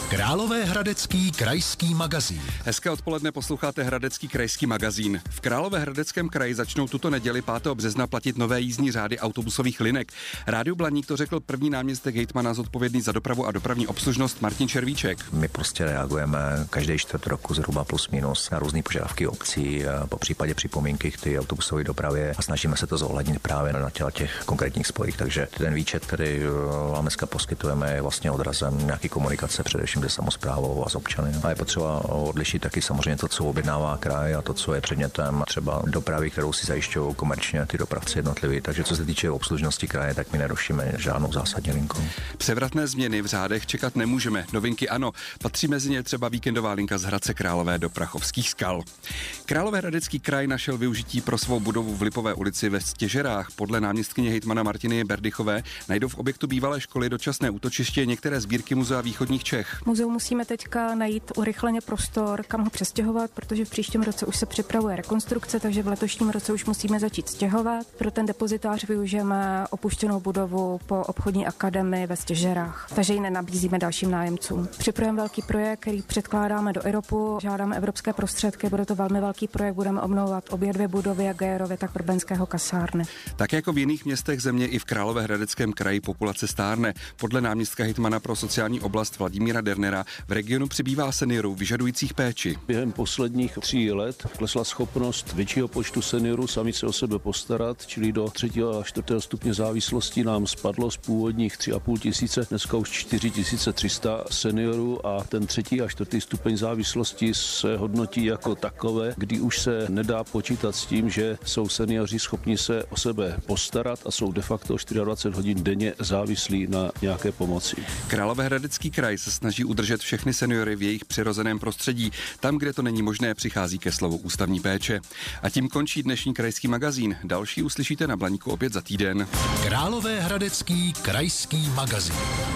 Královéhradecký krajský magazín. Hezké odpoledne, posloucháte Hradecký krajský magazín. V Královéhradeckém kraji začnou tuto neděli 5. března platit nové jízdní řády autobusových linek. Rádiu Blaník to řekl první náměstek hejtmana zodpovědný za dopravu a dopravní obslužnost Martin Červíček. My prostě reagujeme každý čtvrt roku zhruba plus minus na různé požadavky obcí, po případě připomínky k té autobusové dopravě a snažíme se to zohlednit právě na těch konkrétních spojích. Takže ten výčet, který vám dneska poskytujeme, je vlastně odrazem nějaký komunikace především se samosprávou a s občany. A je potřeba odlišit taky samozřejmě to, co objednává kraj a to, co je předmětem třeba dopravy, kterou si zajišťují komerčně ty dopravci jednotliví. Takže co se týče obslužnosti kraje, tak my nerušíme žádnou zásadní linku. Převratné změny v řádech čekat nemůžeme. Novinky ano, patří mezi ně třeba víkendová linka z Hradce Králové do Prachovských skal. Královéhradecký kraj našel využití pro svou budovu v Lipové ulici ve Stěžerách. Podle náměstkyně hejtmana Martiny Berdychové najdou v objektu bývalé školy dočasné útočiště některé sbírky Muzea východních Čech. Muzeu musíme teďka najít urychleně prostor, kam ho přestěhovat, protože v příštím roce už se připravuje rekonstrukce, takže v letošním roce už musíme začít stěhovat. Pro ten depozitář využijeme opuštěnou budovu po obchodní akademii ve Stěžerách, takže ji nenabízíme dalším nájemcům. Připravujeme velký projekt, který předkládáme do IROPu, žádáme evropské prostředky, bude to velmi velký projekt, budeme obnovovat obě dvě budovy, jak Gejerovy, tak Brbenského kasárny. Tak jako v jiných městech země i v Královéhradeckém kraji populace stárne. Podle náměstka hejtmana pro sociální oblast Vladimíra Dernera v regionu přibývá seniorů vyžadujících péči. Během posledních 3 let klesla schopnost většího počtu seniorů sami se o sebe postarat, čili do 3. a 4. stupně závislosti nám spadlo z původních 3,5 tisíce, dneska už 4300 seniorů a ten 3. a 4. stupeň závislosti se hodnotí jako takové, kdy už se nedá počítat s tím, že jsou seniori schopni se o sebe postarat a jsou de facto 24 hodin denně závislí na nějaké pomoci. Královéhradecký kraj se snaží udržet všechny seniory v jejich přirozeném prostředí. Tam, kde to není možné, přichází ke slovu ústavní péče. A tím končí dnešní krajský magazín. Další uslyšíte na Blaníku opět za týden. Královéhradecký krajský magazín.